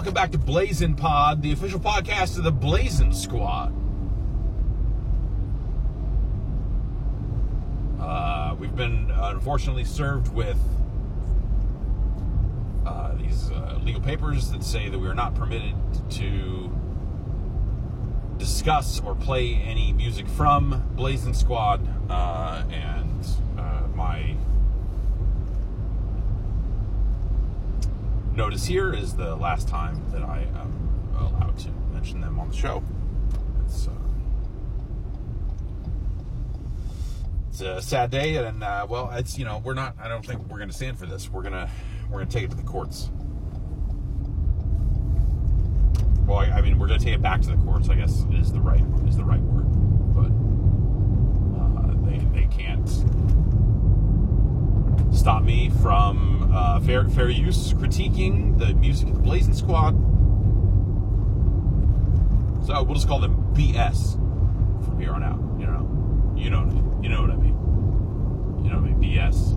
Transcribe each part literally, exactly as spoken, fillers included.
welcome back to Blazin' Pod, the official podcast of the Blazin' Squad. Uh, we've been uh, unfortunately served with uh, these uh, legal papers that say that we are not permitted to discuss or play any music from Blazin' Squad, uh, and uh, my notice here is the last time that I am allowed to mention them on the show. It's, uh, it's a sad day, and uh, well, it's, you know, we're not. I don't think we're going to stand for this. We're gonna we're gonna take it to the courts. Well, I, I mean, we're going to take it back to the courts, I guess is the right is the right word, but uh, they they can't stop me from uh, fair fair use critiquing the music of the Blazin' Squad. So we'll just call them B S from here on out. You know, you know, you know what I mean. You know what I mean? B S.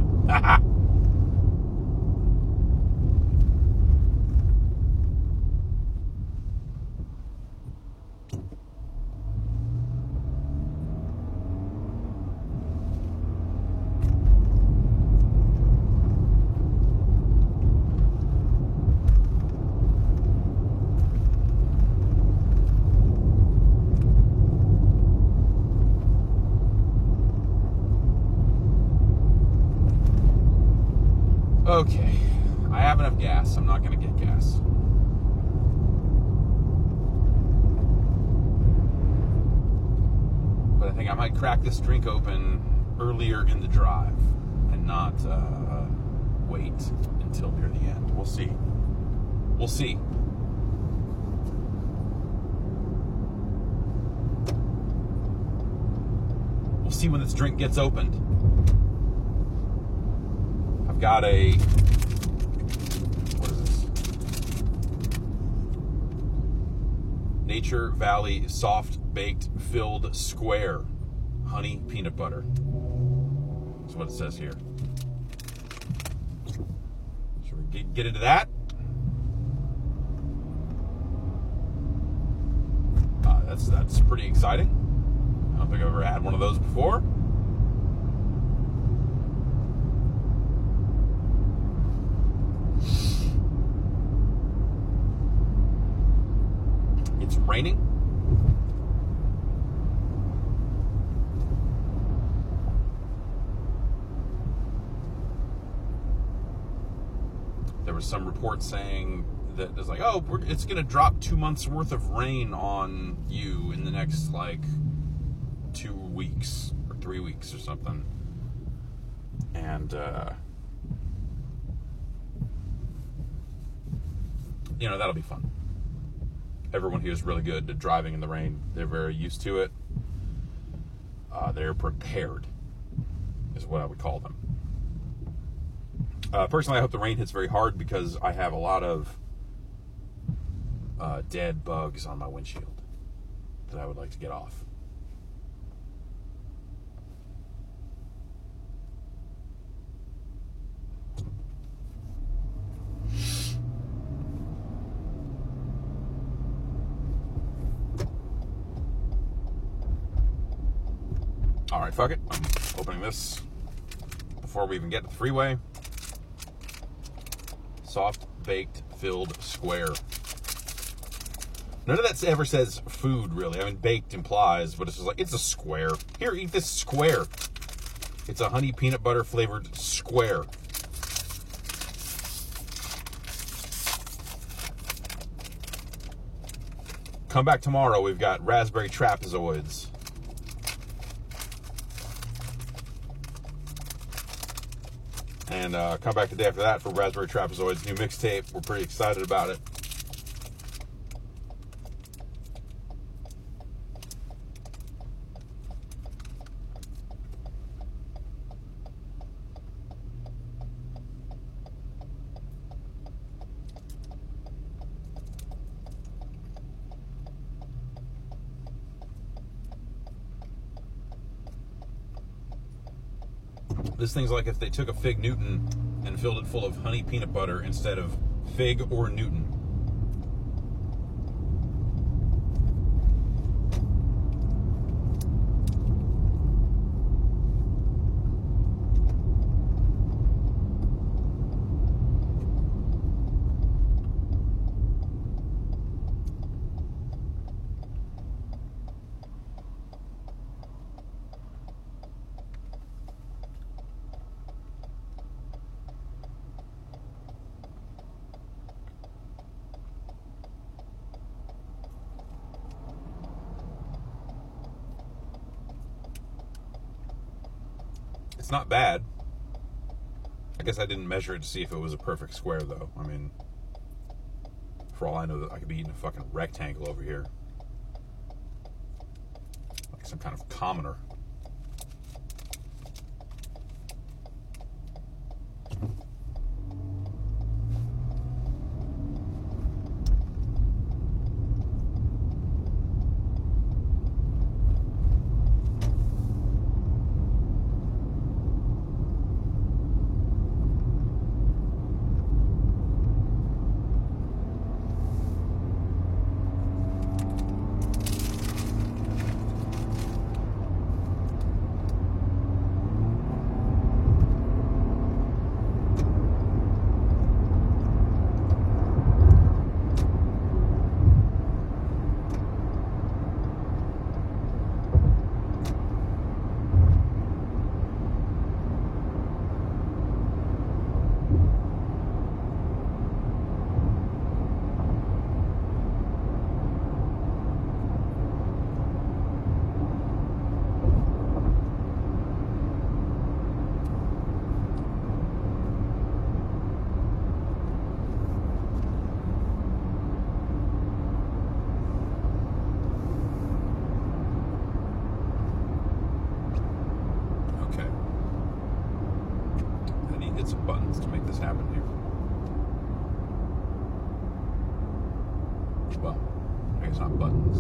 Okay, I have enough gas. I'm not going to get gas. But I think I might crack this drink open earlier in the drive and not uh, wait until near the end. We'll see. We'll see. We'll see when this drink gets opened. I've got a, what is this? Nature Valley Soft Baked Filled Square Honey Peanut Butter. That's what it says here. Should we get, get into that? Uh, that's, that's pretty exciting. I don't think I've ever had one of those before. It's raining. There was some report saying that it's like, oh, we're, it's going to drop two months worth of rain on you in the next, like, two weeks or three weeks or something. And, uh, you know, that'll be fun. Everyone here is really good at driving in the rain. They're very used to it. Uh, they're prepared, is what I would call them. Uh, personally, I hope the rain hits very hard because I have a lot of uh, dead bugs on my windshield that I would like to get off. All right, fuck it. I'm opening this before we even get to the freeway. Soft baked filled square. None of that ever says food, really. I mean, baked implies, but it's just like, it's a square. Here, eat this square. It's a honey peanut butter flavored square. Come back tomorrow. We've got raspberry trapezoids. And uh, come back the day after that for Raspberry Trapezoid's new mixtape. We're pretty excited about it. This thing's like if they took a Fig Newton and filled it full of honey peanut butter instead of Fig or Newton. It's not bad. I guess I didn't measure it to see if it was a perfect square, though. I mean, for all I know, I could be eating a fucking rectangle over here. Like some kind of commoner. Some buttons to make this happen here. Well, I guess not buttons.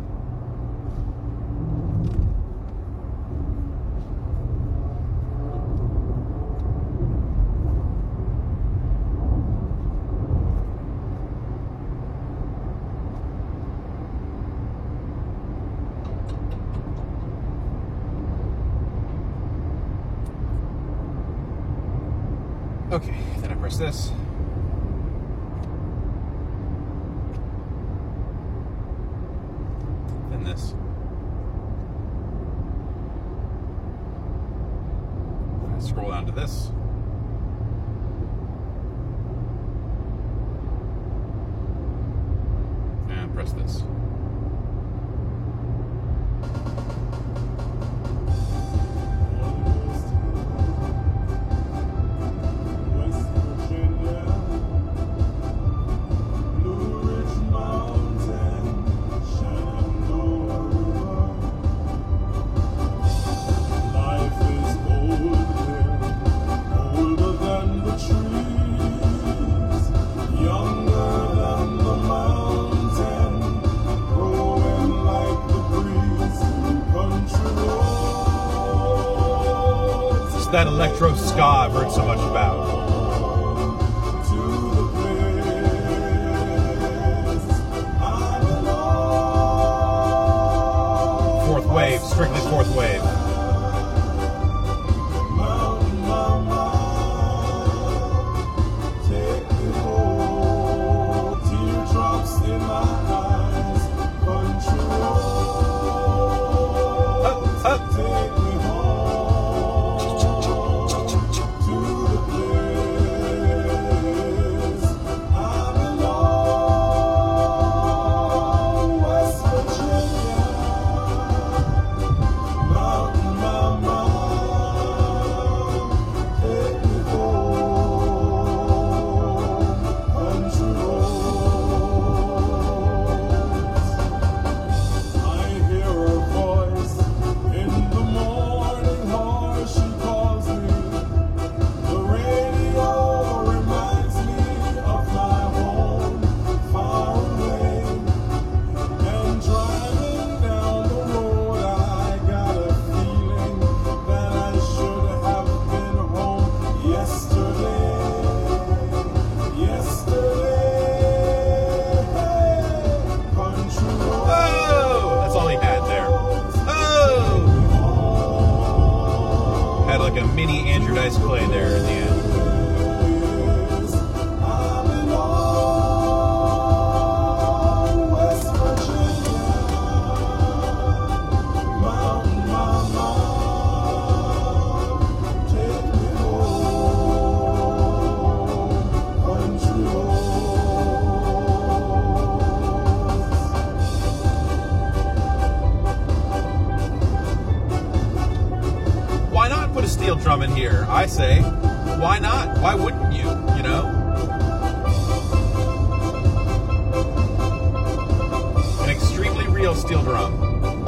Okay, then I press this. Then this. I scroll down to this. And press this. That electro ska I've heard so much about. Fourth wave, strictly fourth wave. Like a mini Andrew Dice Clay there in the end. drum in here? I say, why not? Why wouldn't you? You know? An extremely real steel drum.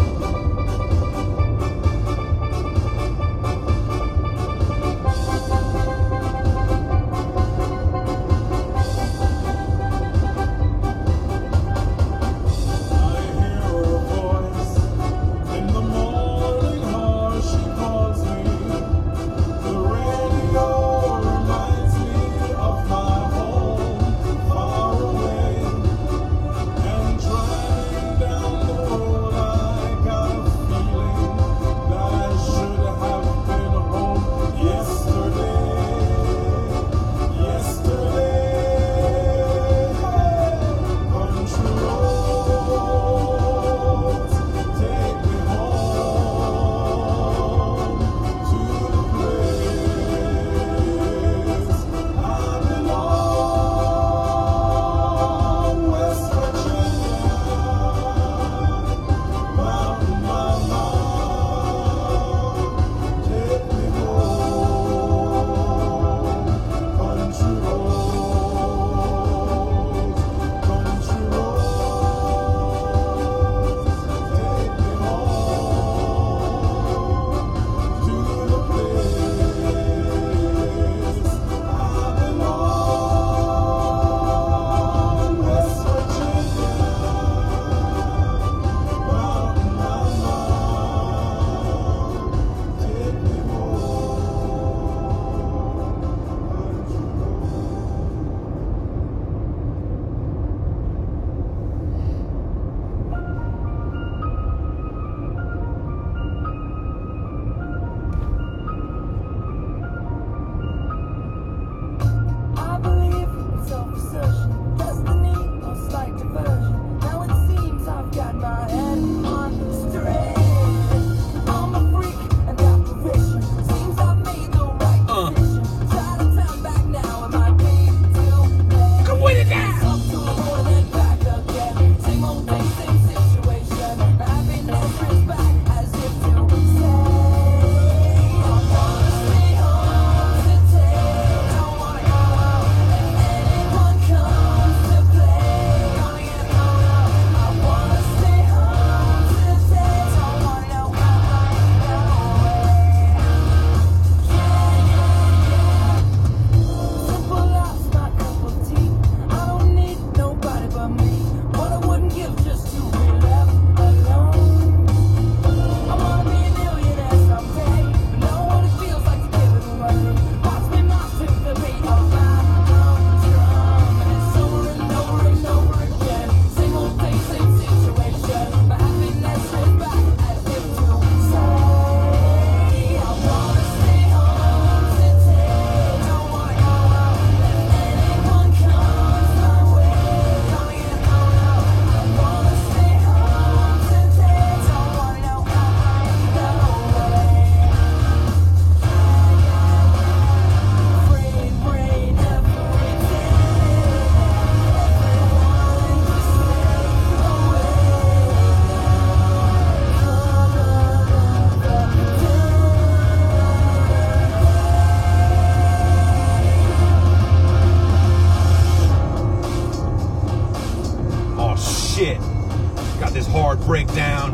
hard breakdown.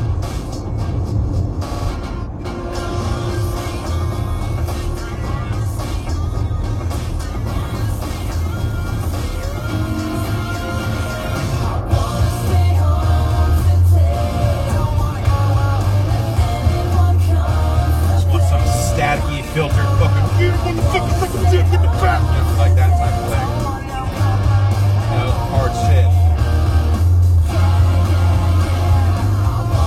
Filtered fucking get what the fuck fucking dick in the back, like that type of thing. You know, hard shit.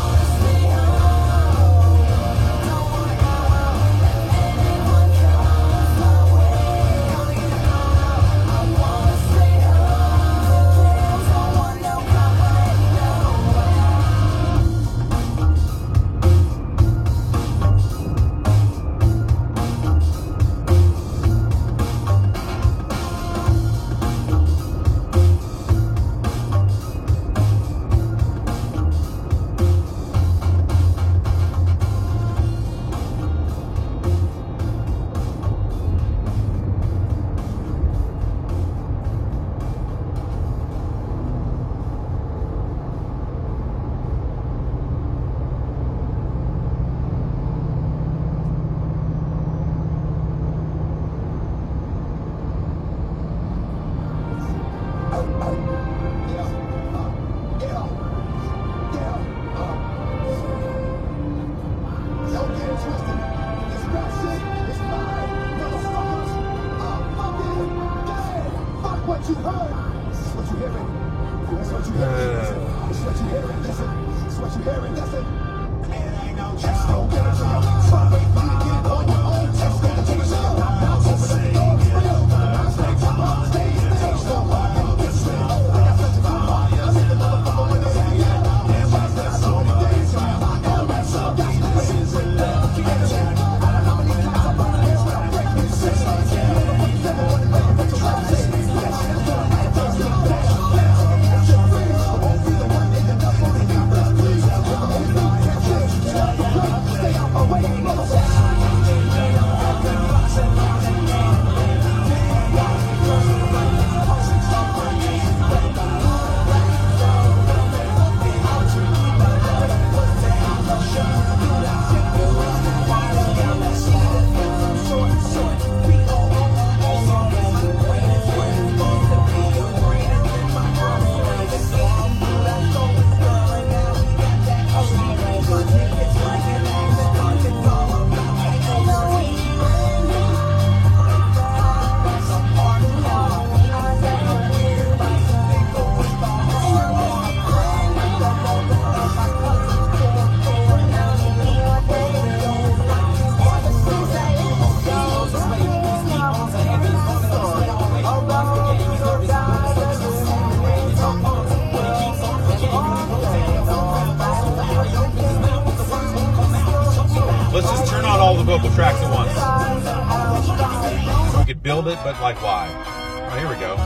Let's just turn on all the vocal tracks at once. We could build it, but like why? Oh, here we go.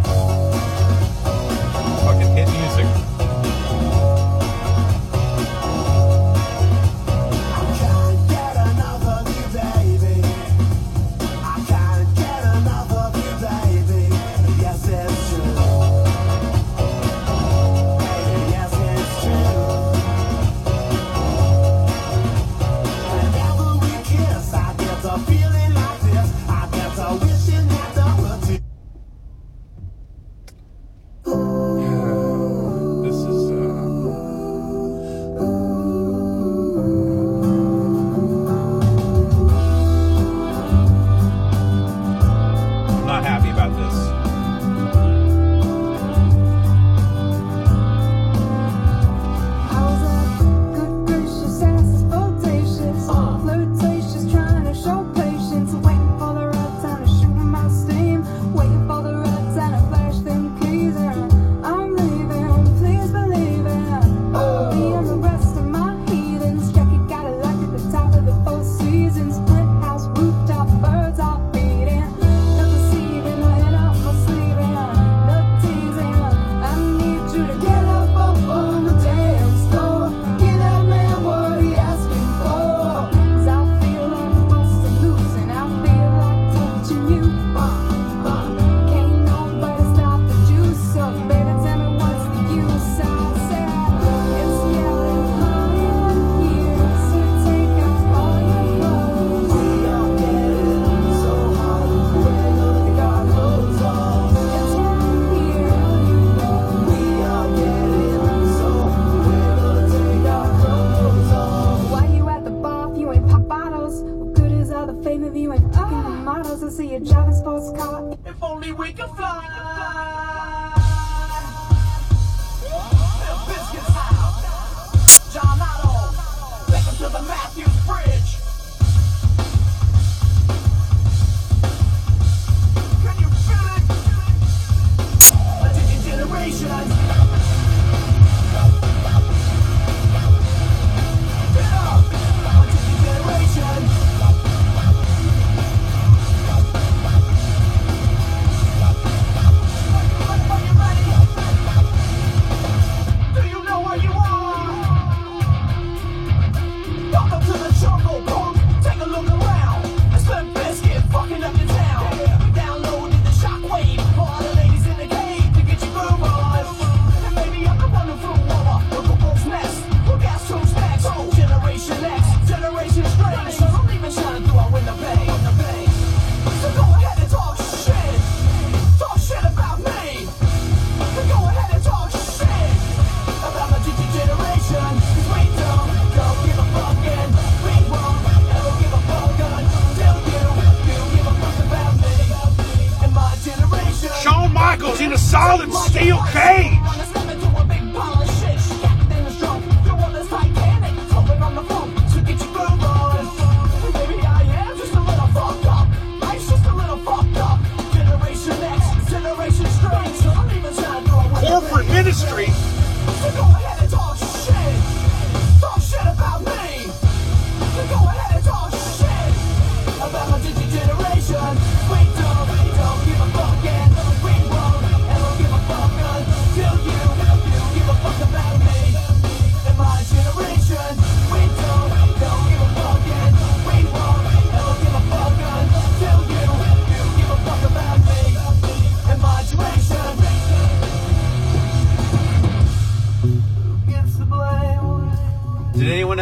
Fucking hit music. If only we could fly. Biscuits house. John Otto. Take him to the Matthews Bridge. Can you feel it? A different generation. Get up. A different generation. In a solid steel cage.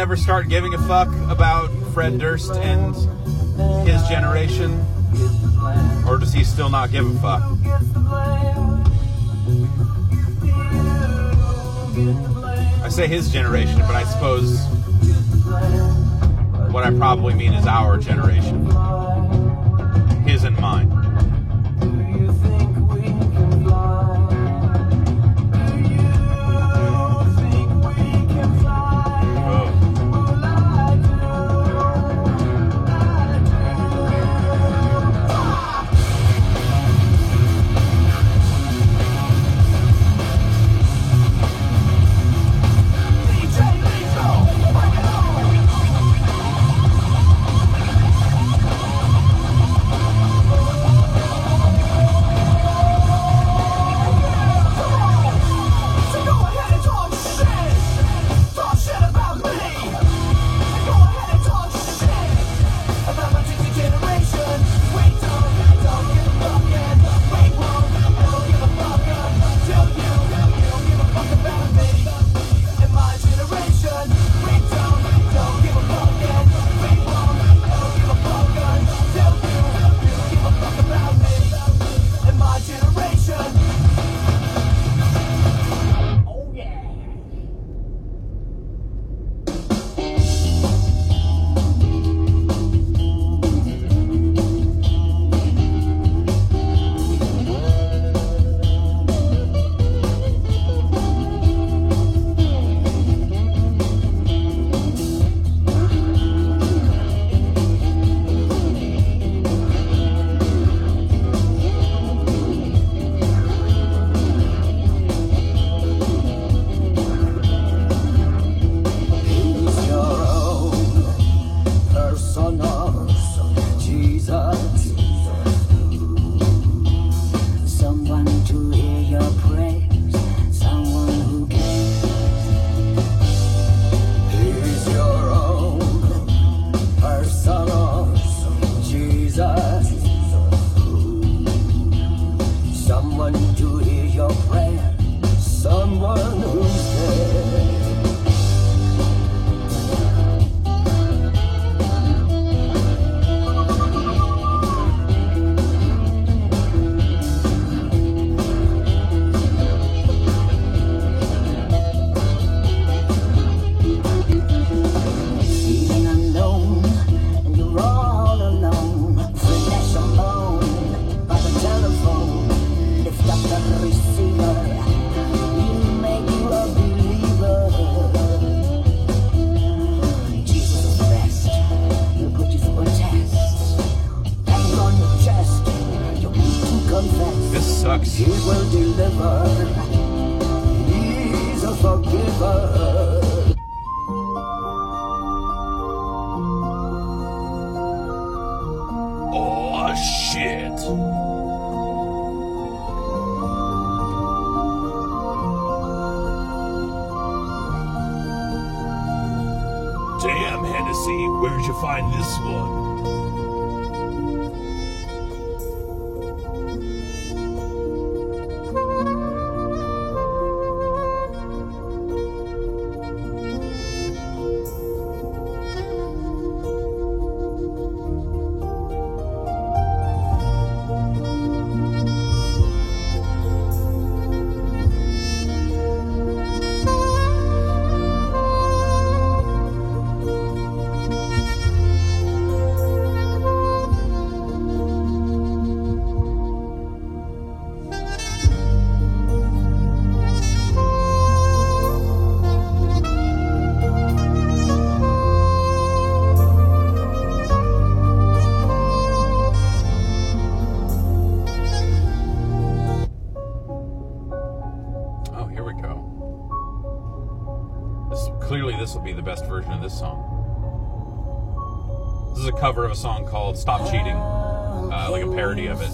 ever start giving a fuck about Fred Durst and his generation? Or does he still not give a fuck? I say his generation, but I suppose what I probably mean is our generation. His and mine. Damn, Hennessy, where'd you find this one? Clearly this will be the best version of this song. This is a cover of a song called Stop Cheating, uh, like a parody of it.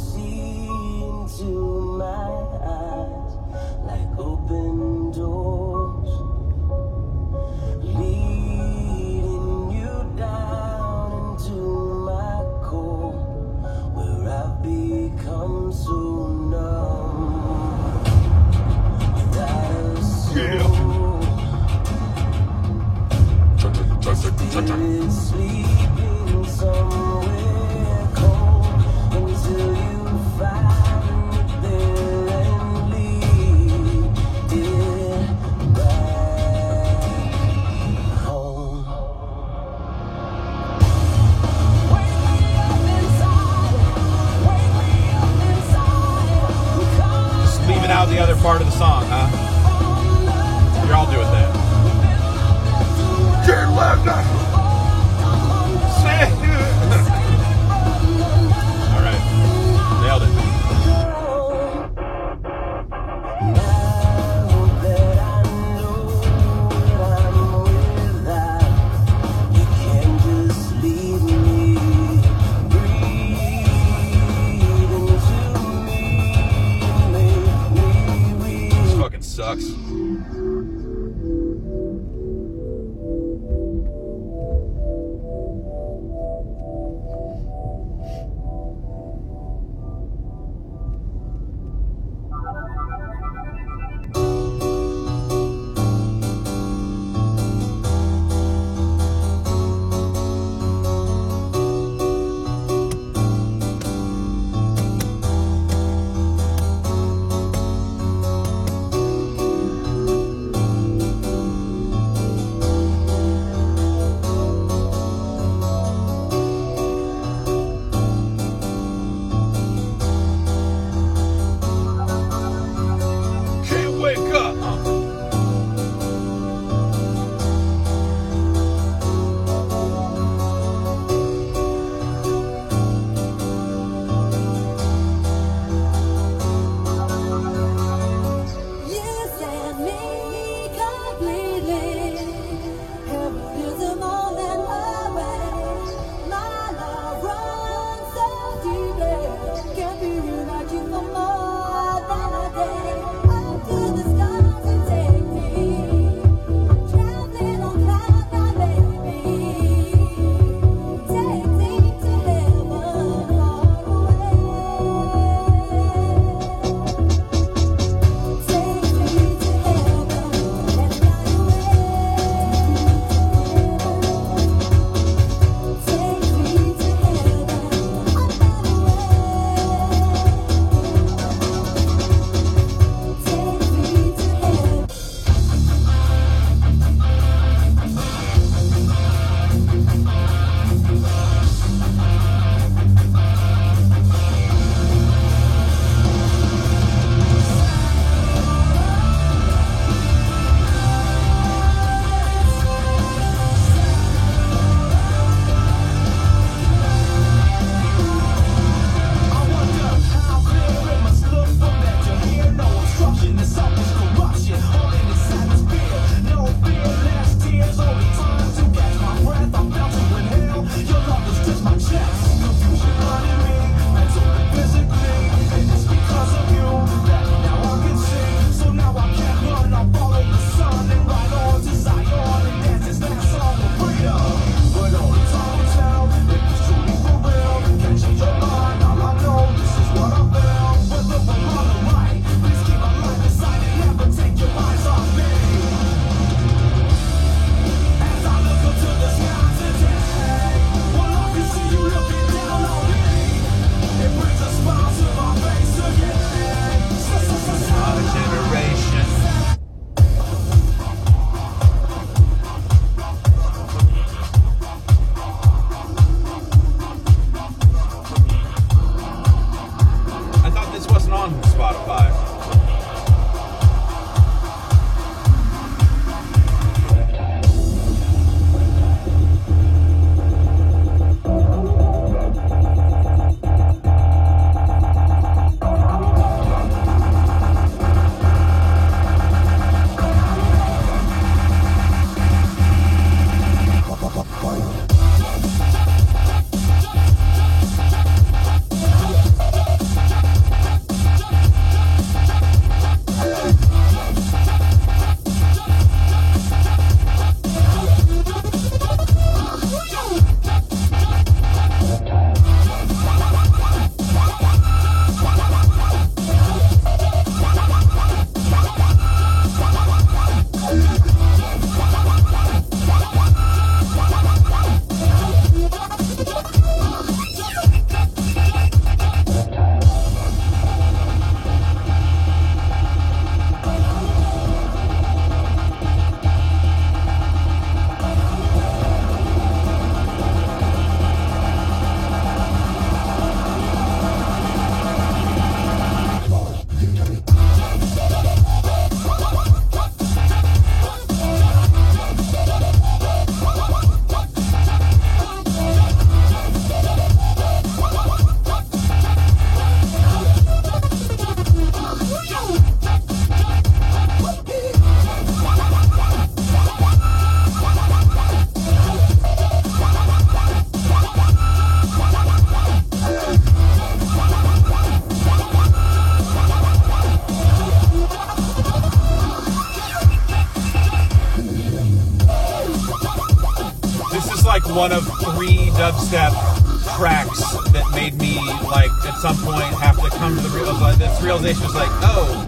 like one of three dubstep tracks that made me, like, at some point have to come to the real, like, this realization was like, oh,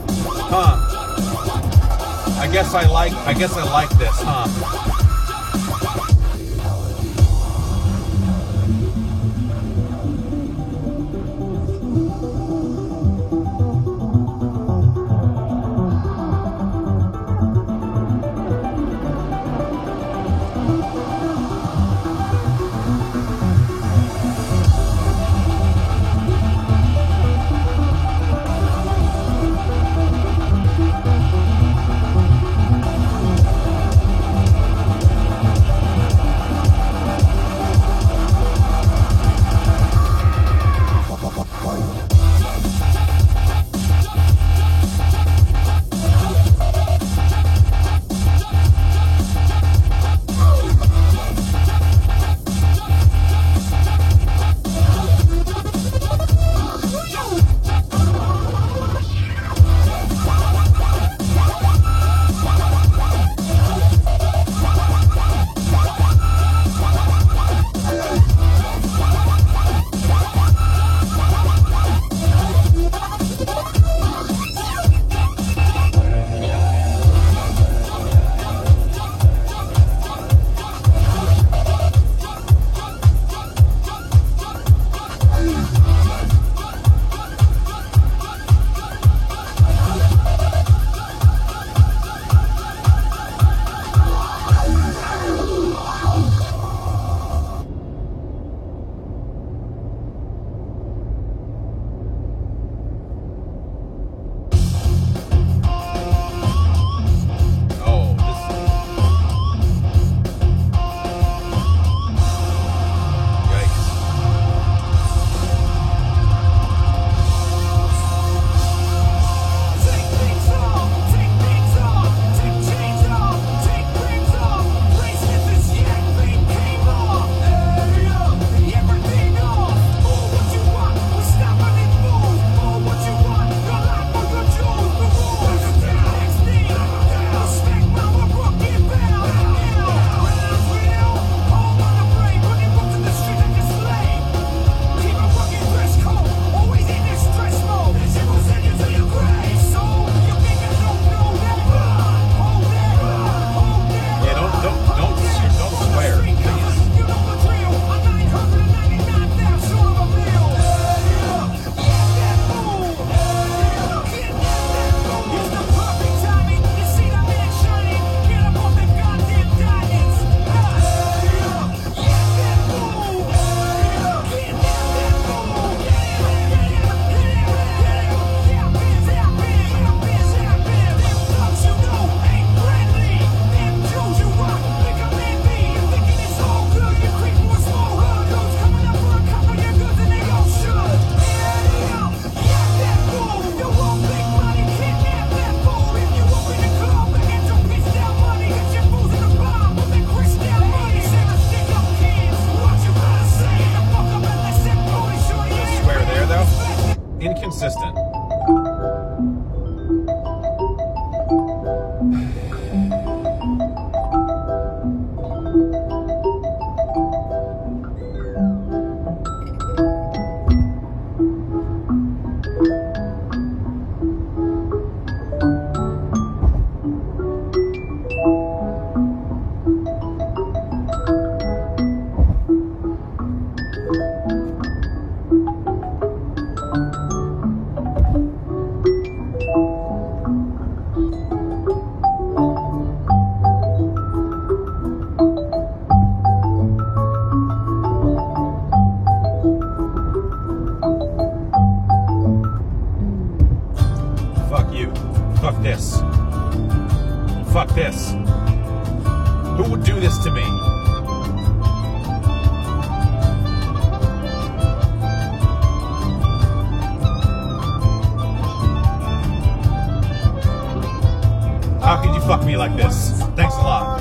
huh. I guess I like, I guess I like this, huh. Inconsistent. Fuck this. Fuck this. Who would do this to me? How could you fuck me like this? Thanks a lot.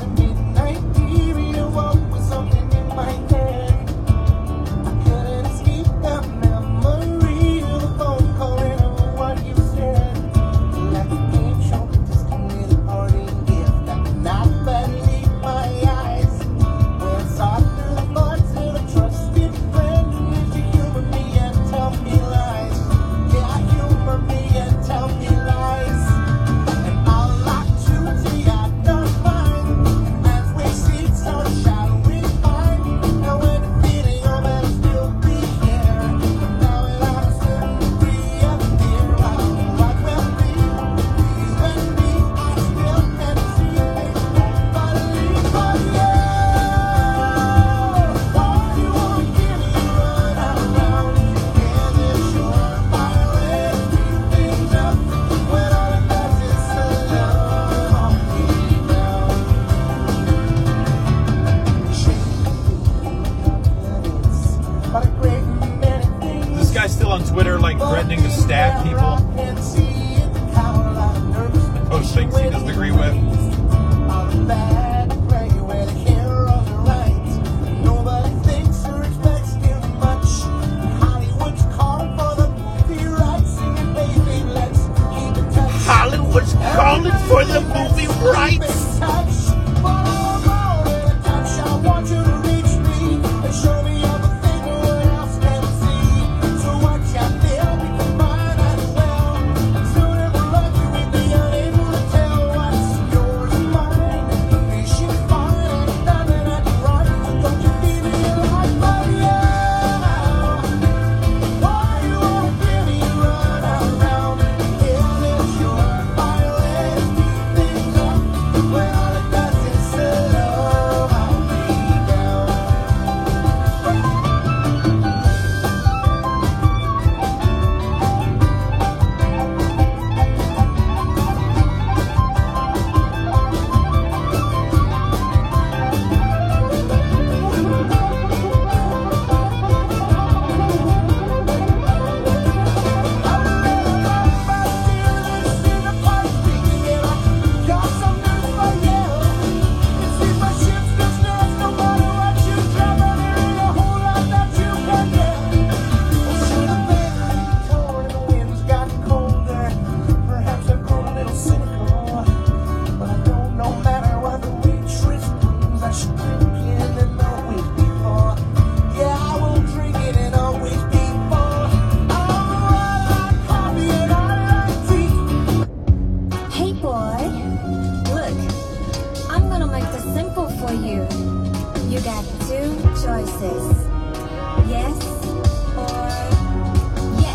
for you. You got two choices. Yes or yes.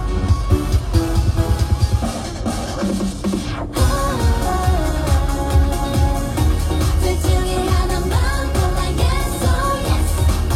둘 중에 하나만 골라 yes or yes.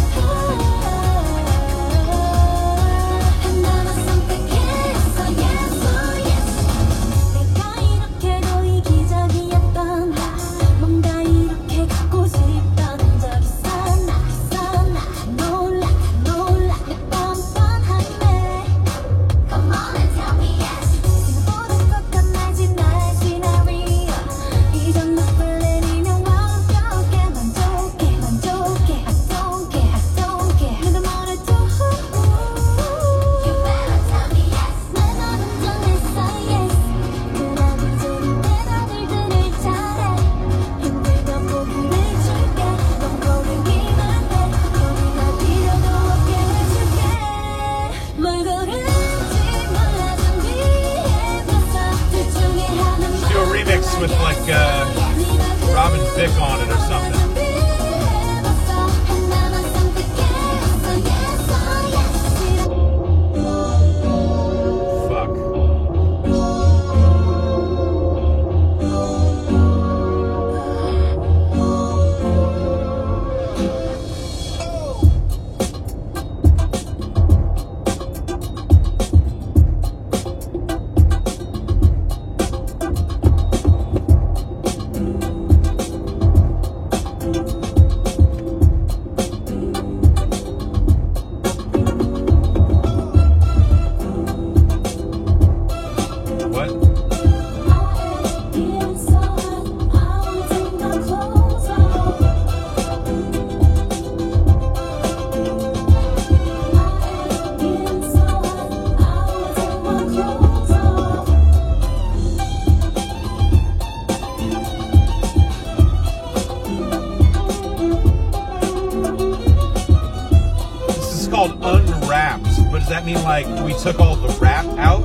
하나만 선택했어 yes or yes. 내가 이렇게도 이기적이었던 뭔가 이렇게 갖고 싶던 적 있었나 있었나 놀라 놀라 내 뻔뻔함에 Come on and tell me yes. 생각보다 똑같나지 나의 시나리오 이전 눕을 내리면 완벽해 만족해 만족해 I don't care I don't care 내가 뭐래도 You better tell me yes. 내 맘은 정했어 yes. 그러고 이제는 내 다들 들을 잘해 힘들던 포기를 줄게 넌 고르기만 해 고민할 필요도 없게 해줄게 뭘 고를지 몰라 준비해봤어 둘 중에 하나만 Do a remix with like uh, Robin Thicke on it or something. 준비해봤어 하나만 선택했어 yes or yes. Fuck. What? This is called Unwrapped, but does that mean like we took all the wrap out?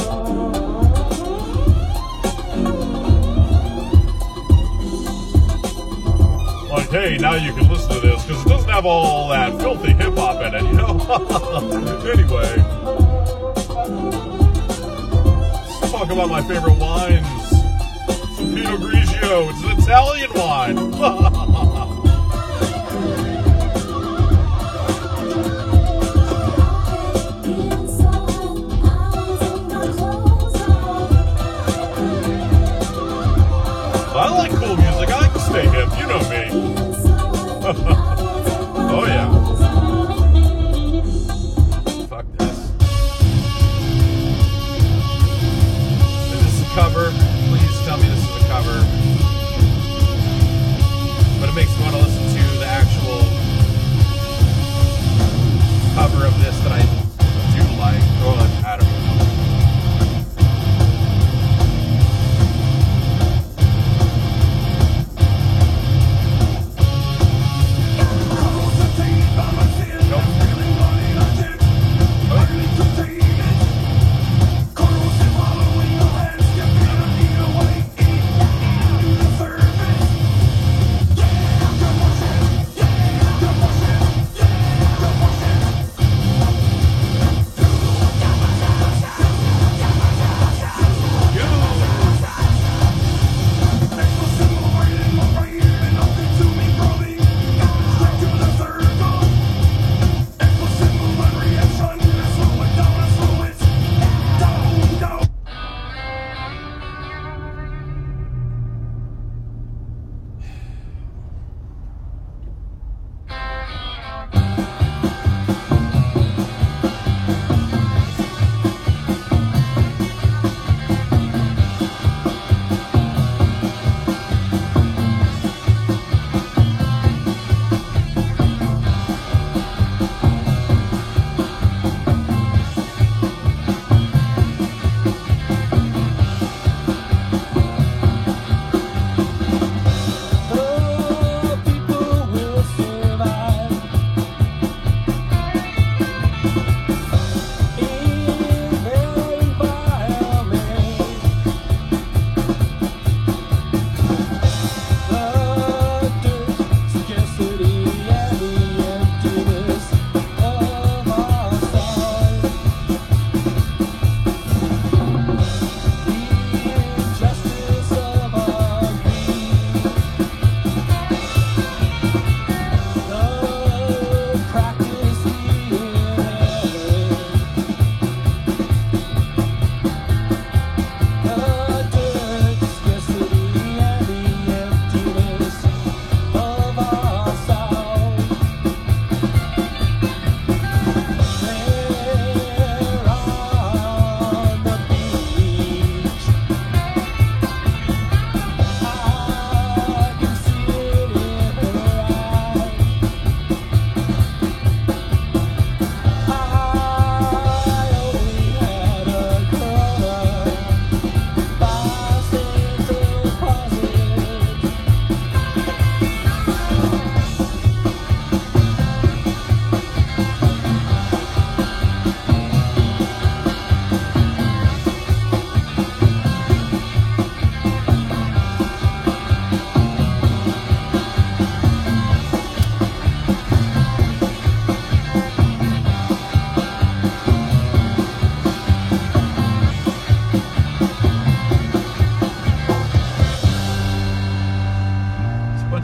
Like, hey, now you can listen to this because it doesn't have all that filthy hip hop in it, you know? Anyway, let's talk about my favorite wines. Some Pinot Grigio. It's an Italian wine. I like cool music. I like to stay hip. You know me. Oh, yeah. Fuck this. Is this a cover? Please tell me this is a cover. But it makes me want to listen to the actual cover of this that I do like. Oh, I don't know.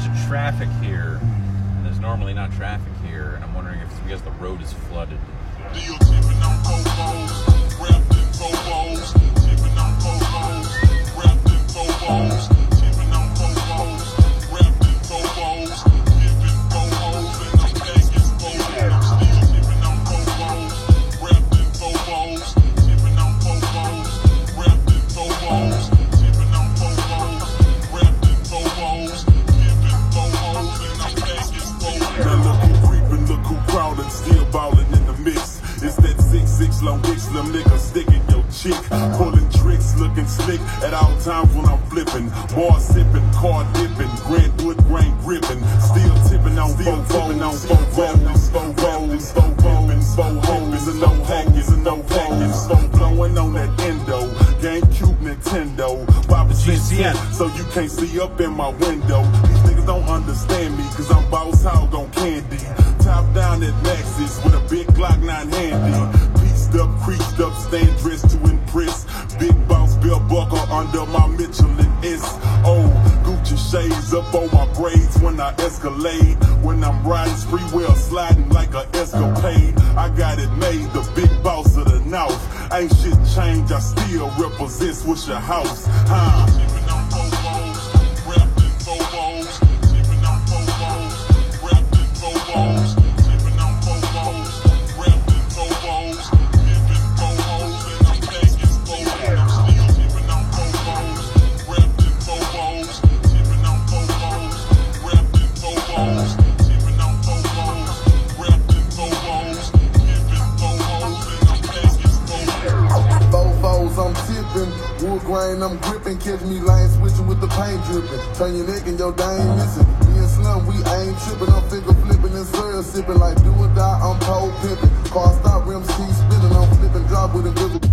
bunch of traffic here. And there's normally not traffic here, and I'm wondering if it's because the road is flooded. Deal tipping on Bobos, wrapped in Bobos, tipping on Bobos, wrapped in Bobos, tipping on Bobos, wrapped in Bobos, tipping Bobos, and I'm taking Bobos. I'm still tipping on Bobos, wrapped in Bobos, tipping on Bobos, wrapped in Bobos, tipping on Bobos, wrapped in Bobos, tipping Bobos, and I'm taking Bobos. Now look who creeping, look who crawling, still ballin' in the mix. It's that six six long dick, slim nigga sticking your chick. Pulling tricks, looking slick at all times when I'm flipping. Bar sipping, car dipping, Grant Wood grain gripping. Still tipping on four tipping on four rolls, four rolls, four rolls, four holes, and no packets, and no packets. So blowing on that endo, GameCube, Nintendo. G C N. So you can't see up in my window. These niggas don't understand me, cause I'm boss hog on candy. Top down at Maxis with a big Glock nine handy. Pieced up, creased up, staying dressed to impress. Big boss belt buckle under my Michelin S. Oh, Gucci shades up on my braids when I escalade. When I'm riding spree wheel sliding like a escapade. I got it made, the big boss of the North. Ain't shit changed, I still represent Swisher House. Huh? Tipping on Bobos, wrapped in Bobos, tipping on Bobos, wrapped in Bobos, tipping on Bobos, wrapped in Bobos, tipping Bobos, and I'm taking Bobos. I'm still tipping on Bobos, wrapped in Bobos, tipping on Bobos, wrapped in Bobos, tipping on Bobos, wrapped in Bobos, tipping Bobos, and I'm taking Bobos. Bobos, I'm tipping. Wood grain, I'm gripping. Catch me lane switching with the paint dripping. Turn your neck and your dang missing. Me and Slim, we ain't tripping. I'm finger flipping and syrup sipping. Like do or die, I'm pole pimping. Car stop, rims keep spinning. I'm flipping, drop with a good.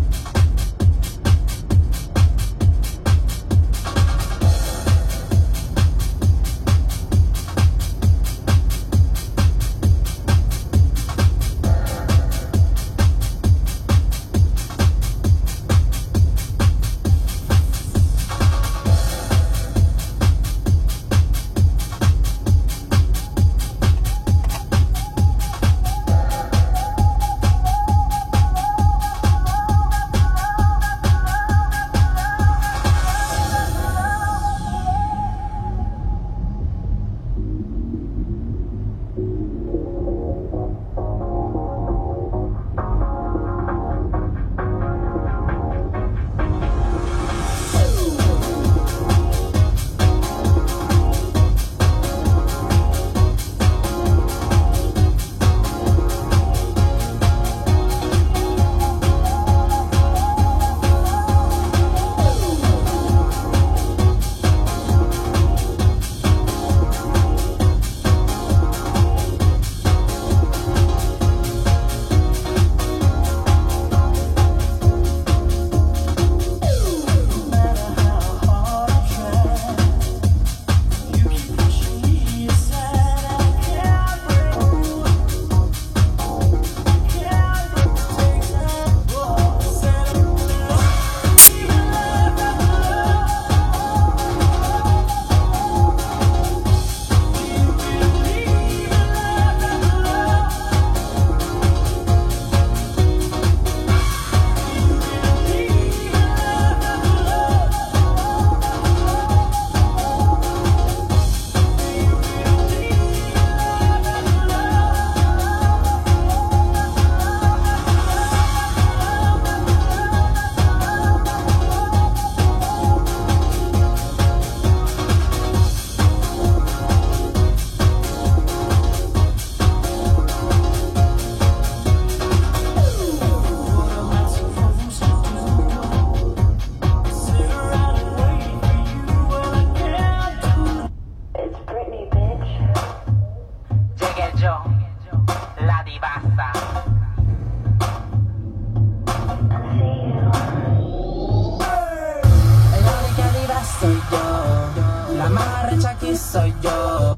soy yo.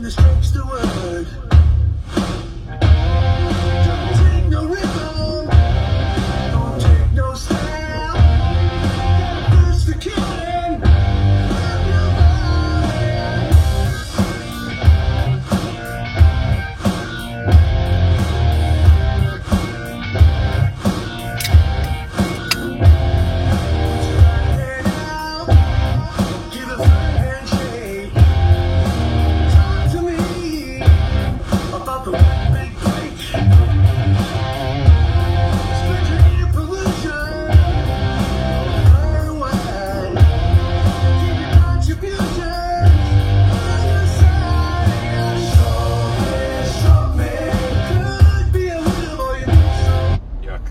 to stretch the word. Don't take no rhythm, don't take no style. First for killing, love your body. Head out, give a firm handshake. Talk to me about the one big break. Split your air pollution far away. Keep your contributions on your side. Show me, show me. Could be a little more you need some. Yuck.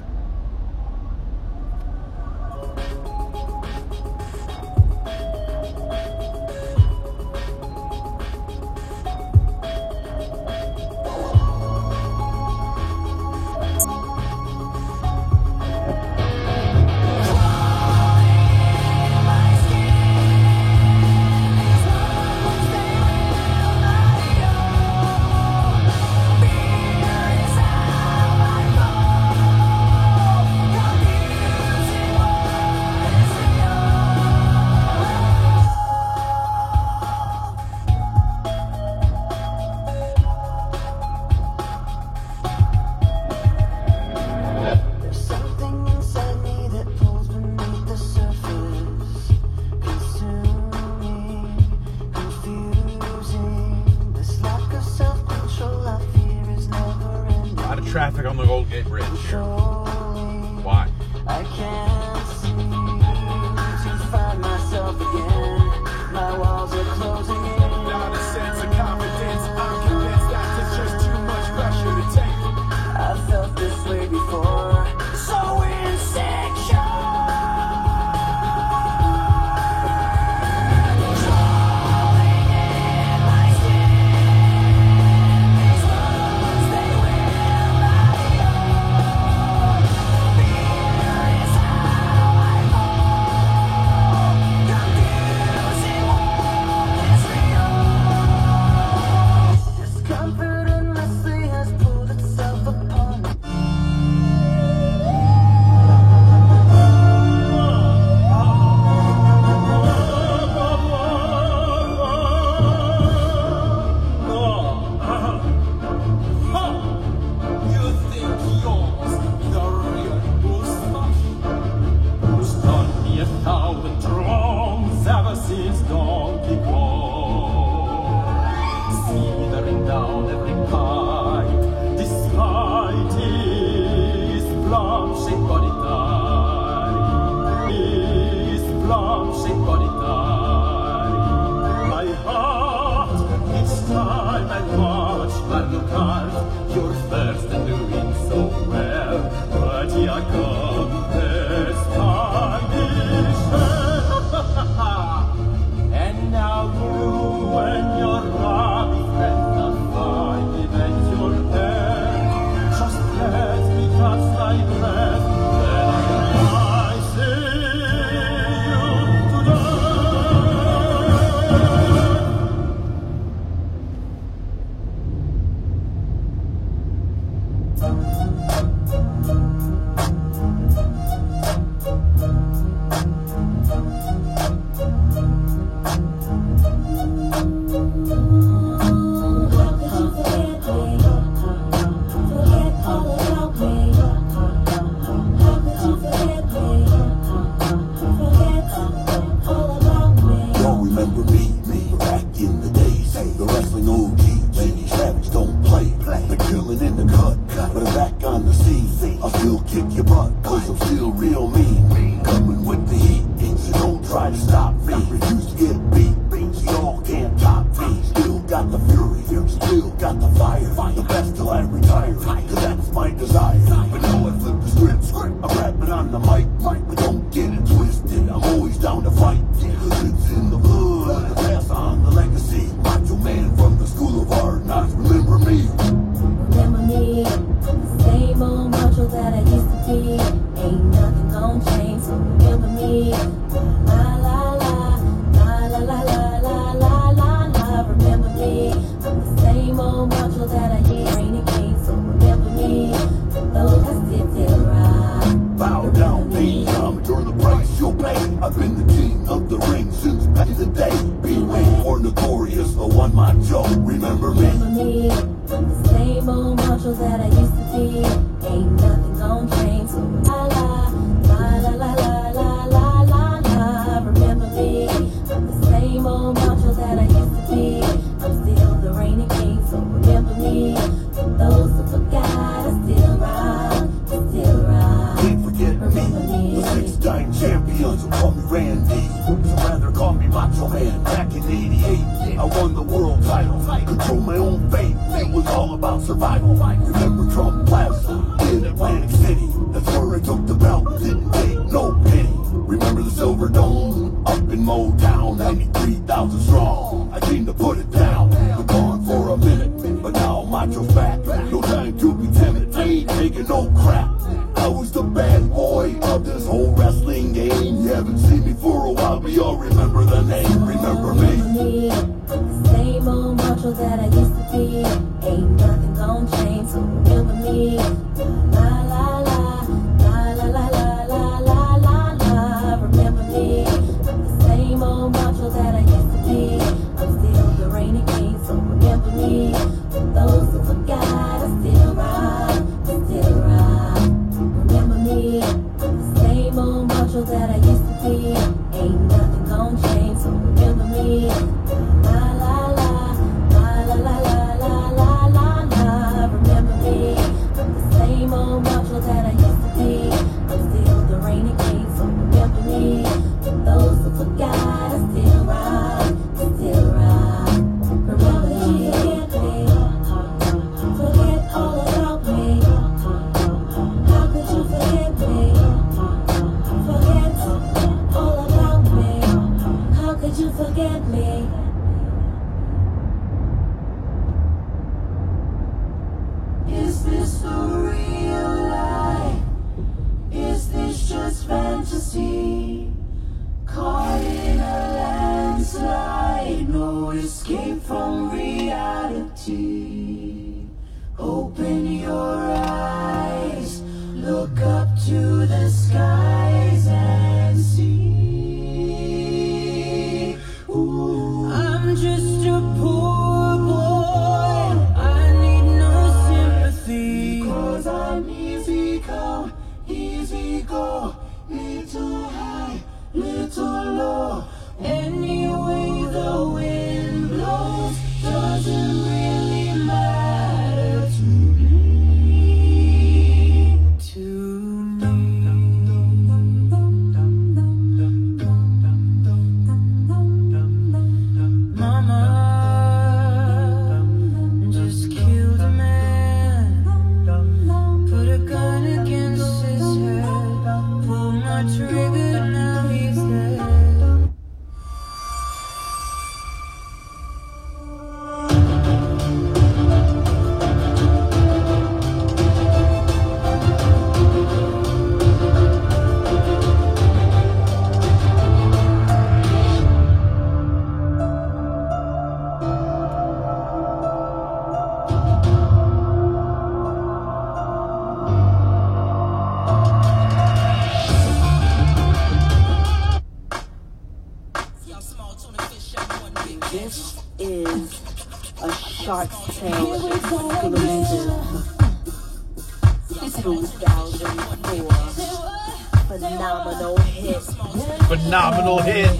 There's something inside me that pulls beneath the surface, consuming, confusing. This lack of self-control I fear is never ending. A lot of traffic on the Old Gate Bridge here. Controlling. Why? I can't seem to find myself again. My walls are closing in. Not a sense of confidence. I'm convinced that there's just too much pressure to take. I've felt this way before. So insecure. Crawling in my skin. These wounds, they will not heal. Fear is how I fall. Confusing what is real. more notorious, the one macho. Remember me? Remember me, I'm the same old macho that I used to be. Ain't nothing gon' change, so la la, la la la la la la la la. Remember me, I'm the same old macho that I used to be. I'm still the reigning king, so remember me. For those who forgot, I still ride, I still ride. Can't forget Remember me, me. the six-time champions who call me Randy. So rather call me Macho Man. Back in eighty-eight, I won the world title. Control my own fate, it was all about survival. Remember Trump Plaza in Atlantic City? That's where I took the belt, didn't take no pity. Remember the Silver Dome up in Motown, ninety-three thousand strong. I came to put it down, been gone for a minute, but now Macho's back. No time to be timid, I ain't taking no crap. I was the bad boy of this whole wrestling game. You haven't seen me for a while, but y'all remember the name. Remember me? me. I'm the same old macho that I used to be. Ain't nothing gon' change, so remember me. La la la, la la la la la la la la. Remember me. I'm the same old macho that I used to be. I'm still the reigning king, so remember me. For those who forgot, I still ride, I still ride. Remember me. I'm the same old macho that I used to be. Ain't nothing gon' change, so remember me. La la la, la la la la la la la la. Remember me. I'm the same old macho that I used to be. I'm still the reigning king, so remember me. For those who forgot, I still ride, I still ride. Remember me, forget me, forget all about me. How could you forget me? Forget all about me. How could you forget me? Is this a real life? Is this just fantasy? Caught in a landslide, no escape from reality. Open your eyes, look up to the skies and see. Ooh. I'm just a poor boy, I need no sympathy. Cause I'm easy come, easy go, little high, little low. Anyway the wind blows, doesn't really matter to me. To Mama just killed a man, put a gun against his head, pulled my trigger, now he's dead. This is a Shark's Tale exclusive. two thousand four phenomenal hit. Phenomenal hit.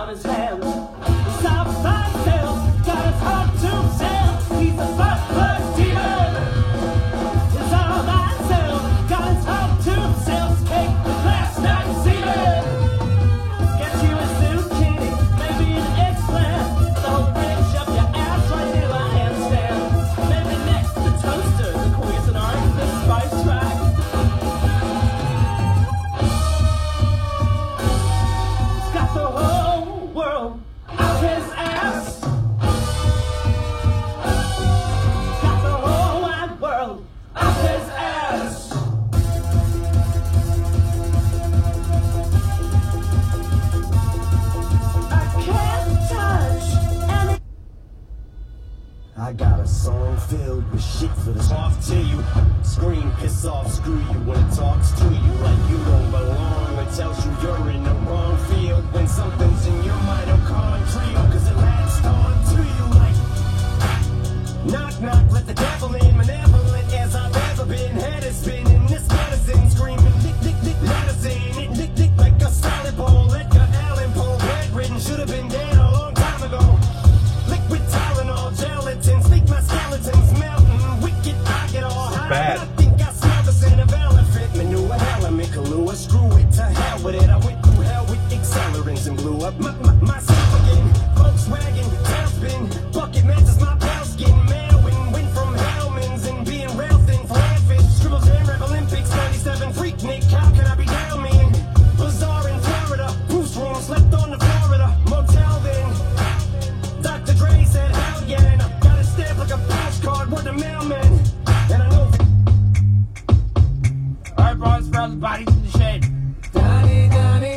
down his hands. He's top by himself, got his heart to himself. He's a first blood demon. He's all by himself, got his heart to himself. Take the last night season. Get you a zucchini, maybe an eggplant. The whole thing, shove your ass right near my handstand. Maybe next the toaster, the Cuisinart, the spice rack. Got the whole world out his ass. Got the whole wide world out his ass. I can't touch any. I got a song filled with shit for the off to you. Scream, piss off, screw you when it talks to you like you don't belong. It tells you you're in the wrong field when something's in your mitochondria. Cause it latched on to you like knock, knock, let the devil in. Malevolent as I've ever been. Head is spinning, this medicine screaming, lick, lick, lick, medicine. It lick, lick like a solid ball. Edgar Allan Poe, bedridden, should have been dead a long time ago. Liquid Tylenol, gelatin, speak my skeletons melting. Wicked, I get all high. Bad. I think I smell the scent of elephant manure. Element, Kahlua, screw it, to hell with it. I went through hell with accelerants and blew up my, my, myself again. Volkswagen, tailspin, bucket matches my pale skin. Mailwin, went from Hellman's and being rail thin for airfish. Scribbles and Rap Olympics, ninety-seven freak Nick, how can I be down, man? Bazaar in Florida, Bruce room, slept on the Florida motel then. Doctor Dre said, hell yeah, and I got a stamp like a postcard, word the mailman. And I know. Alright, boys, throw the bodies in the shed. Donnie, Donnie,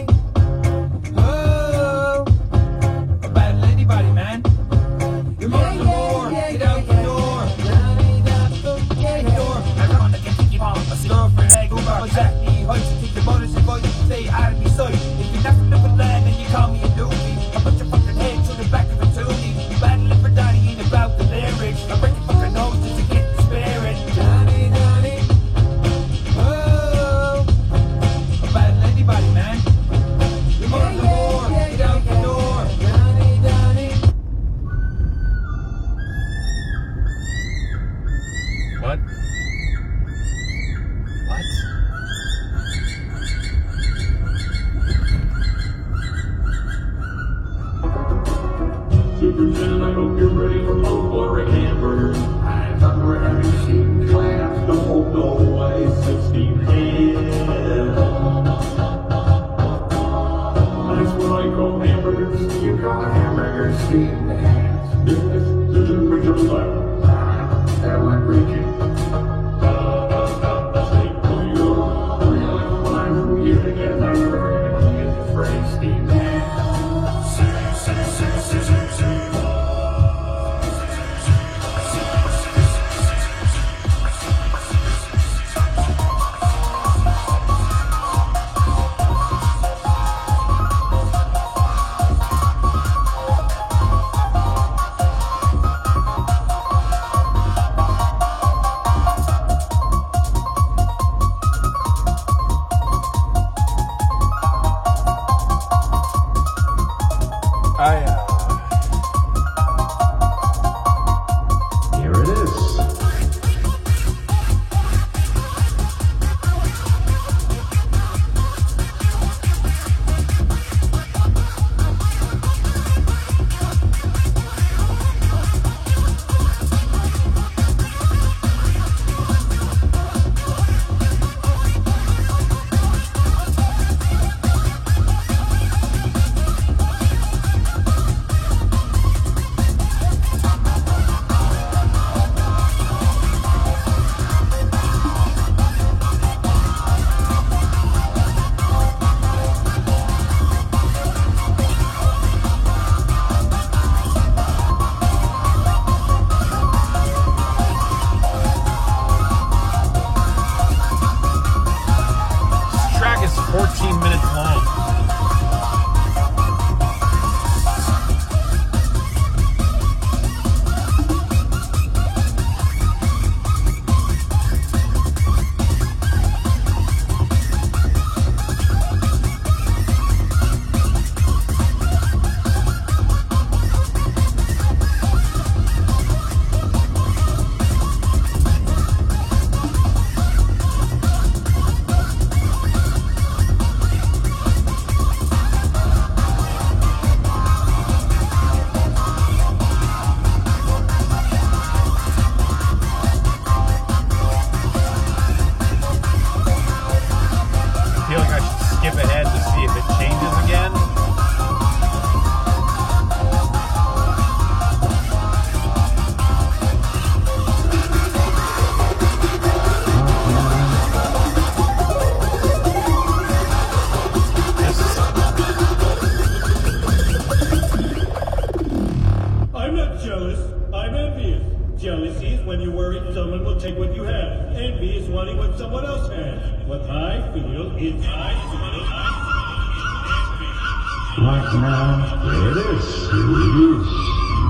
oh, A battle anybody, man. You're on the door, get out the door. Donnie, Donnie, yeah, yeah. Door, I run like a tiki bomb. A cigar for leg, over my exactly. Hoist, take the bonus and voice, stay out of me sight. If you're not from the land, then you call me a doobie. I put your fucking head to the back of a toonie. Battling for Donnie ain't about the lyrics. I break your fucking nose just to get the spirit. Donnie, Donnie, oh, A battle anybody, man. You're on the door, get out the door. Donnie, Donnie. What? What? Super Jen, I hope you're ready for both ordering hamburgers. I thought we were having sixteen clams. No, no way, sixteen hands. That's what I call hamburgers. You call hamburgers sixteen hands. Yes, this is pretty clever. That might break you. Stay clear. Really fly from here to get there. And get the phrase sixteen hands. changes again. I'm not jealous. I'm envious. Jealousy is when you worry someone will take what you have. Envy is wanting what someone else has. What I feel is I feel envy. Right now, there it is. Here it is.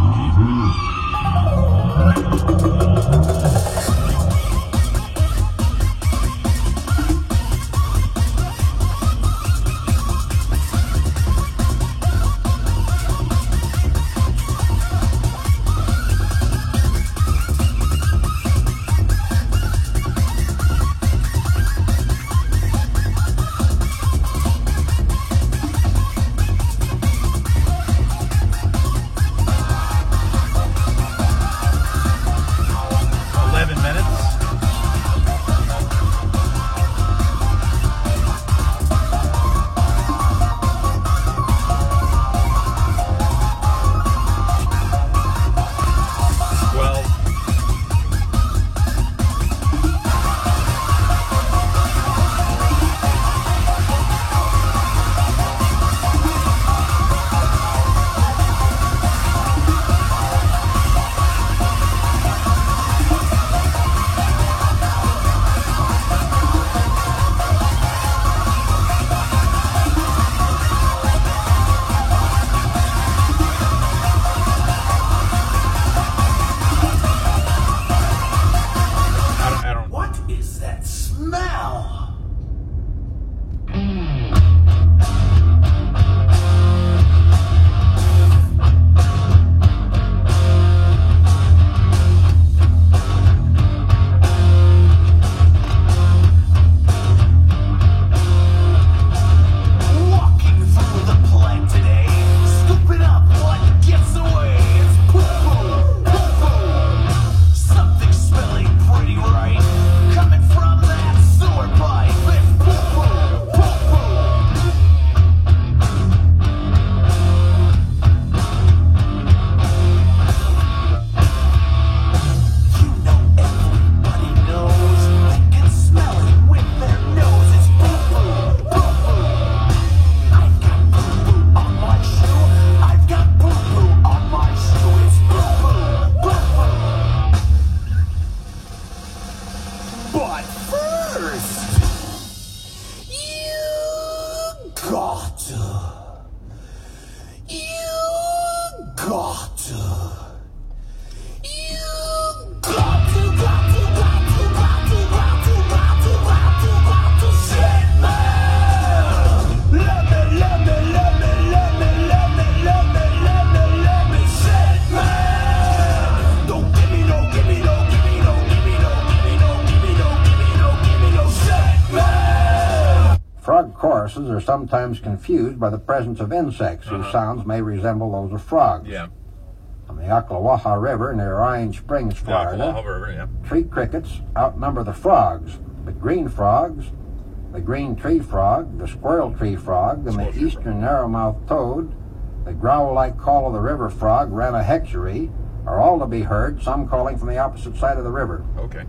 Choruses are sometimes confused by the presence of insects whose Uh-huh. sounds may resemble those of frogs. Yeah. On the Ocklawaha River near Orange Springs, The Florida, Ocklawaha River, yeah. tree crickets outnumber the frogs. The green frogs, the green tree frog, the squirrel tree frog, and Squirrel the tree eastern narrowmouth toad, the growl-like call of the river frog, Ranahexery, are all to be heard, some calling from the opposite side of the river. Okay.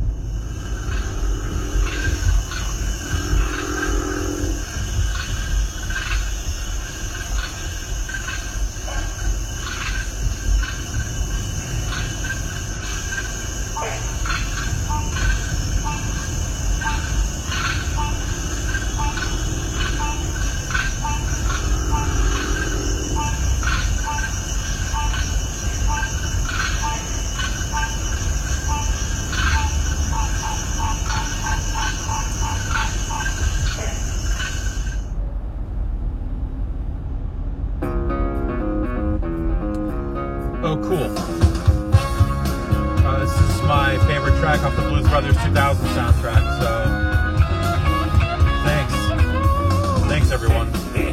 Oh, cool. Uh, this is my favorite track off the Blues Brothers two thousand soundtrack, so thanks. Thanks, everyone.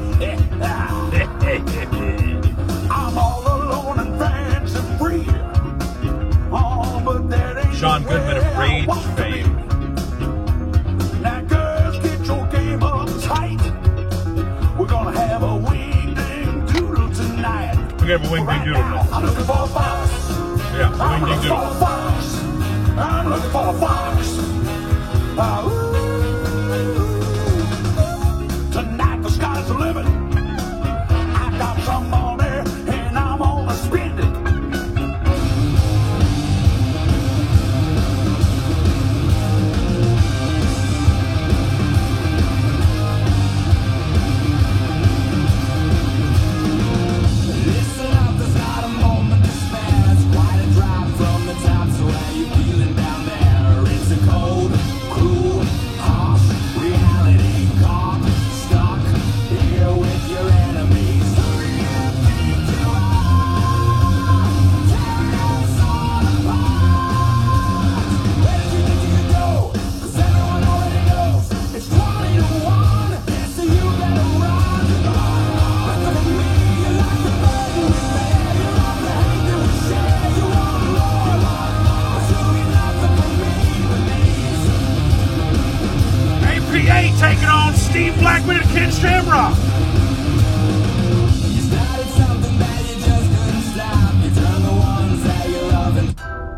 I'm all alone and fancy free. Oh, but that ain't John Goodman of Rage fame. Now, girls, get your game up tight. We're we have a wing ding doodle. I'm looking for a fox. Yeah, a I'm wing ding looking for doodle. a fox. I'm looking for a fox. Ah, ooh. Tonight the sky's the limit. I got some money and I'm gonna spend it. Listen up, there's not a moment to spare. It's quite a drive from the top, so how you feeling down there? It's a cold, cruel, harsh reality. Caught, stuck here with your enemies. Tearing us all apart. Where do you think you can go? 'Cause everyone already knows it's twenty to one. So you better run. But for me, you like the burden we bear. You love the hate that we share. You want more, but you get nothing from me but these. A P A taking on Steve Blackman and Ken Shamrock. You started something that you just couldn't stop. You turned the ones that you love and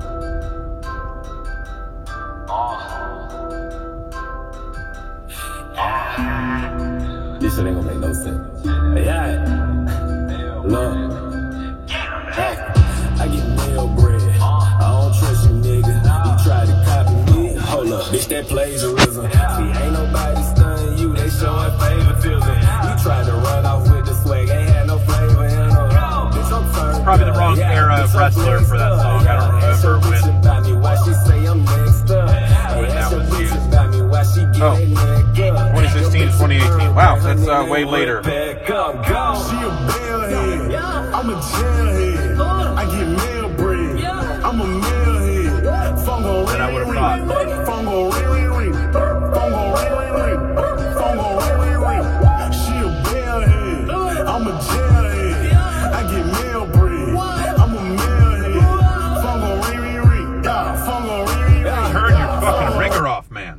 This shit ain't gonna make no sense. Hey, yeah. Look. Hey, I get mail bread. I don't trust you, nigga. You try to copy me. Hold up, bitch, that plagiarism. See, ain't nobody stunning you. They showing favoritism. You tried to run off with the swag. Ain't had no flavor in no bitch, I'm turned Probably the up. wrong Yeah, era of bitch, I'm wrestler for that next song. I don't up. remember Ask your when. bitch about me, why she say I'm next up. Hey, that ask your was bitch used. about me, why she get Oh. that neck up. twenty sixteen to twenty eighteen. Wow, that's uh, way later. Back up, go. She a bellhead. I'm a jailhead. I get mail bread. I'm a mailhead. Fungo Than I ring, would've ring, thought. ring. Fungo ring, ring, ring. Fungo ring, ring, ring. Fungo ring, ring, ring. She a bellhead. I'm a jailhead. I get mail bread. I'm a mailhead. Fungo ring, ring, ring. Yeah, fungo ring, ring, ring. Turn your fucking ringer off, man.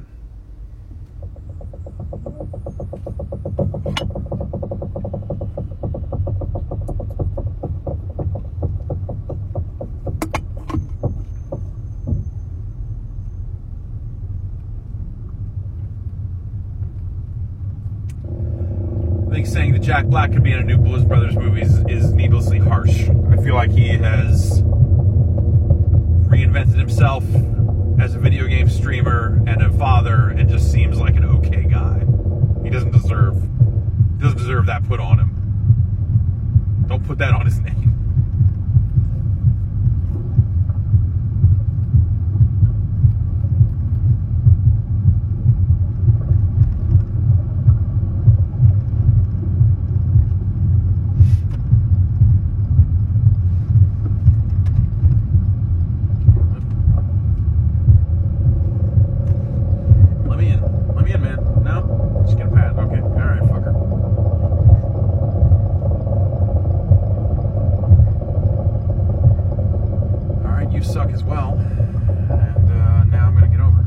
I think saying that Jack Black could be in a new Blues Brothers movie is, is needlessly harsh. I feel like he has reinvented himself as a video game streamer and a father, and just seems like an okay guy. He doesn't deserve he doesn't deserve that put on him. Don't put that on his name. Let me in. Let me in, man. No? Just get a pad. Okay. Alright, fucker. Alright, you suck as well. And uh, now I'm gonna get over.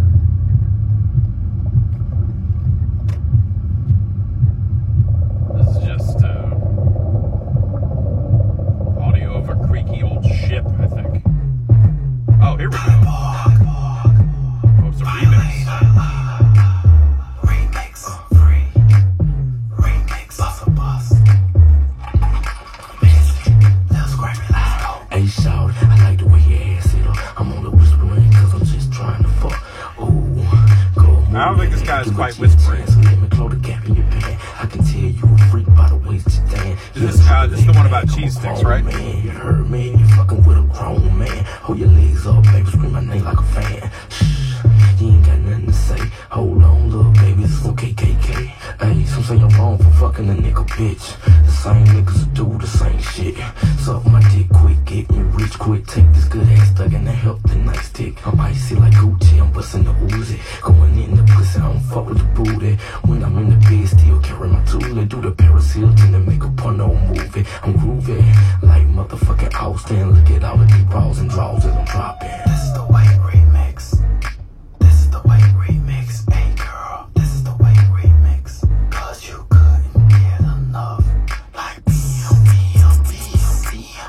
This is just uh, audio of a creaky old ship, I think. Oh, here we go. Oh, it's a remix. remix free. Remix bus a bus. Let's scrap it, let's go. Hey, shout, I like the way your ass it up. I'm on the whispering cause I'm just trying to fuck. Ooh, go I don't think this guy's move, quite give it whispering. a chance. Let me close the gap in your pants. I can tell you a freak by the waist you stand. Is this, uh, this is the one about cheese sticks, right? Man, you heard me, you fucking with a grown man. Hold your legs up, baby, scream my name like a fan. Shh, you ain't got nothing to say. Hold on, little baby, this is no K K K. Hey, some say I'm wrong for fucking a nigga, bitch. The same niggas do the same shit. Suck my dick quick, get me rich quick. Take this good ass thug and that healthy nice dick. I'm icy like Gucci, I'm busting the Uzi. Going in the pussy, I don't fuck with the booty. When I'm in the bed, still carry my tool. Do the Paris Hilton and make a porno movie. I'm groovy, like motherfucking Austin. Look at all the deep balls and draws that I'm dropping. This is the white remix. This is the white remix. Hey girl, this is the white remix. Cause you couldn't get enough. Like B M, B M, B M, B M.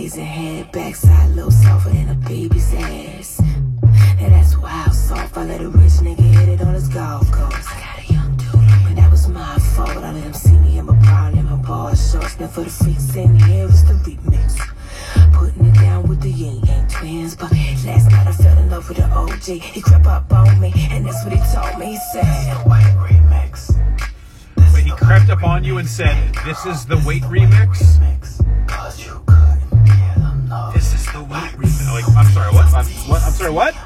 amazing head, backside a little softer than a baby's ass. And that's wild soft. I let a rich nigga hit it on his golf course. I got a young dude, and that was my fault. I let him see me in my prime, in my bar shorts. Now for the freaks in here, it's the remix. Putting it down with the Yin Yang twins. But last night I fell in love with the O G. He crept up on me, and that's what he told me. He said, white remix. Wait, he crept up on you and said, this is the Wait remix? Cause you couldn't get enough. This is the Wait remix. Like, I'm sorry, what? I'm, what? I'm sorry, what?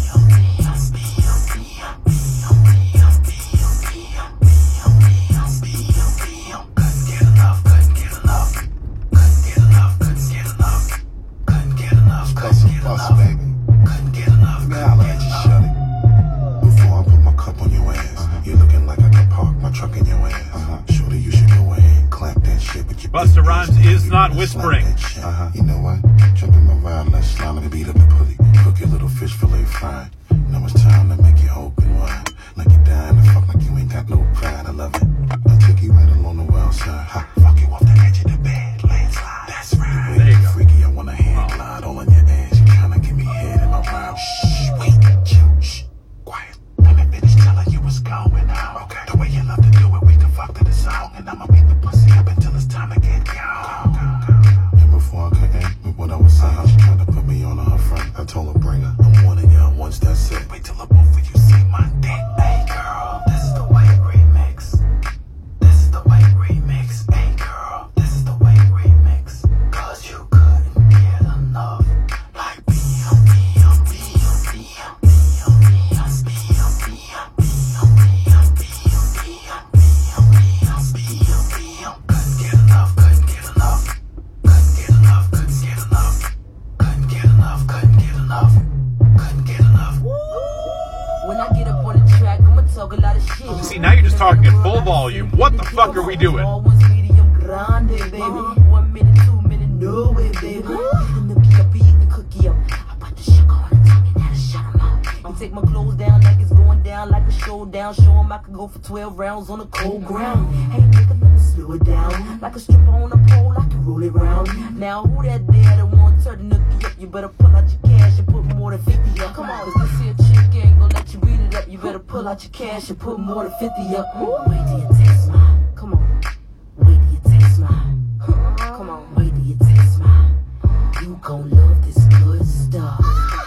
Busta Rhymes is not whispering. Uh-huh. You know what? Jump in my ride, let's slide, let me beat up the pulley. Cook your little fish fillet fried. Now it's time to make you open wide. Like you dying to fuck like you ain't got no pride. I love it. I'll take you right along the wild side. Ha, fuck you off the edge of the bed, landslide. That's right. There you go. Freaky, I want a hand glide all on your ass. You tryna give me head in my rhyme. Shh, wait, chill, shh, quiet. Let me finish telling you what's going on. Okay. The way you love to do it, we can fuck to the song. And I'ma beat the pussy up until it's time to get gone. And before I could end with what I was saying, she tried to put me on her front. I told her, bring her. I'm one of y'all once that's it. Wait till I both of you see my dick. Hey girl, this is the white remix. This is the white remix. Hey girl, this is the white remix. Cause you couldn't get enough. Like B M B M B M B M B M B M B M B M B M B M B M B M B M B M. Couldn't get enough, couldn't get enough. Couldn't get enough, couldn't get enough. Couldn't get enough, couldn't get enough. Couldn't get enough. When I get up on the track, I'ma talk a lot of shit. See, now you're just talking at full volume. What the fuck are we doing? Medium grande, baby. One minute, two minute, no way, baby. The nookie up, eat the cookie up. I put the sugar on the top, and that'll shut 'em up. I take my clothes down like it's going down, like a showdown. Show 'em I could go for twelve rounds on the cold ground. Hey, nigga, let me slow it down. Like a stripper on a pole, I can roll it round. Now, who that there that want to turn the nookie up? You better pull out your cash and put more than fifty up. Come on, cause this here chick ain't gonna let you beat it up. You better pull out your cash and put more than fifty up. Wait till you taste mine. Come on. Wait till you taste mine. Come on. Wait till you taste mine. You gon' love this good stuff.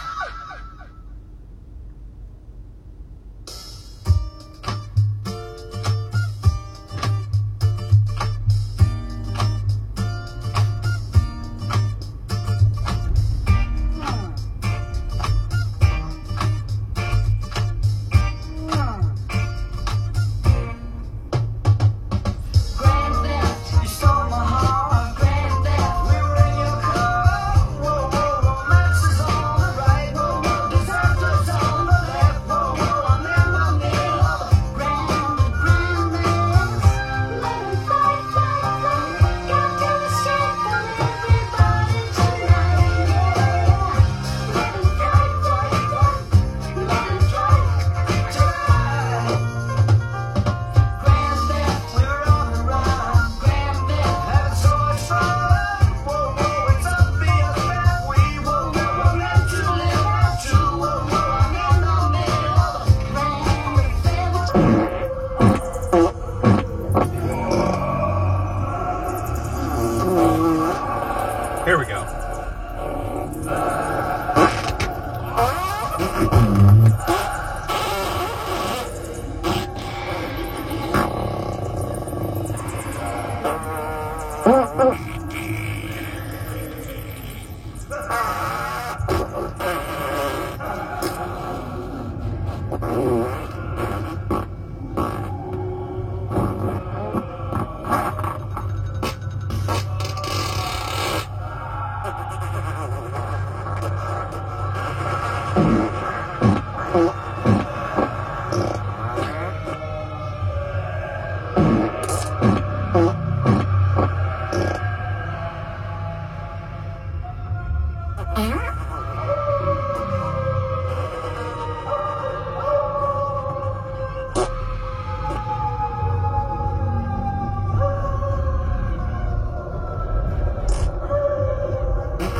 You stole my heart, grand theft. We were in your car. Whoa, whoa, romance is on the right. Whoa, whoa, disaster's on the left. Whoa, whoa, I'm in my middle of a grand, grand dance. Let me fight, fight, fight. Got to shake on everybody tonight. Yeah. Let me fight, fight, fight. Let me fight tonight. Grand theft, we're on the run. Grand theft, having so much fun. Whoa, whoa, it's up being fat. We, whoa, whoa, we're meant to live out too. Whoa, whoa, I'm in the middle of a grand theft. Here we go.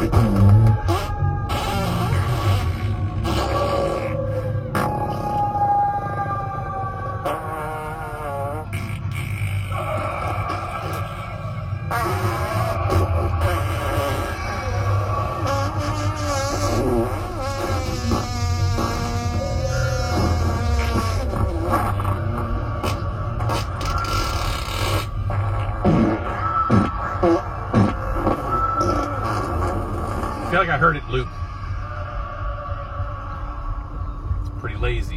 I feel like I heard it loop. It's pretty lazy.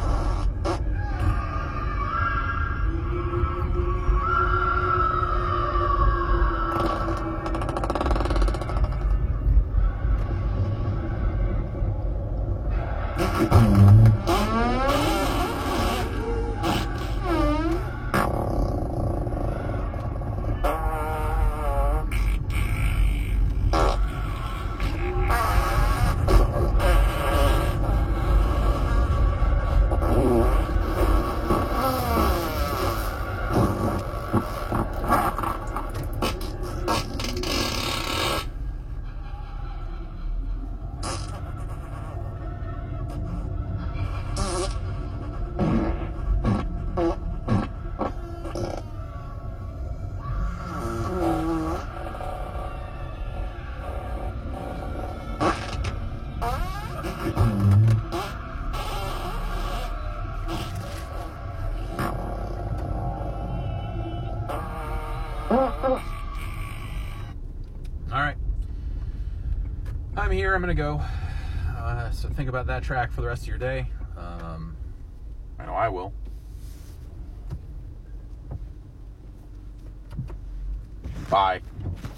Alright. I'm here. I'm going to go. Uh, so think about that track for the rest of your day. Um, I know I will. Bye.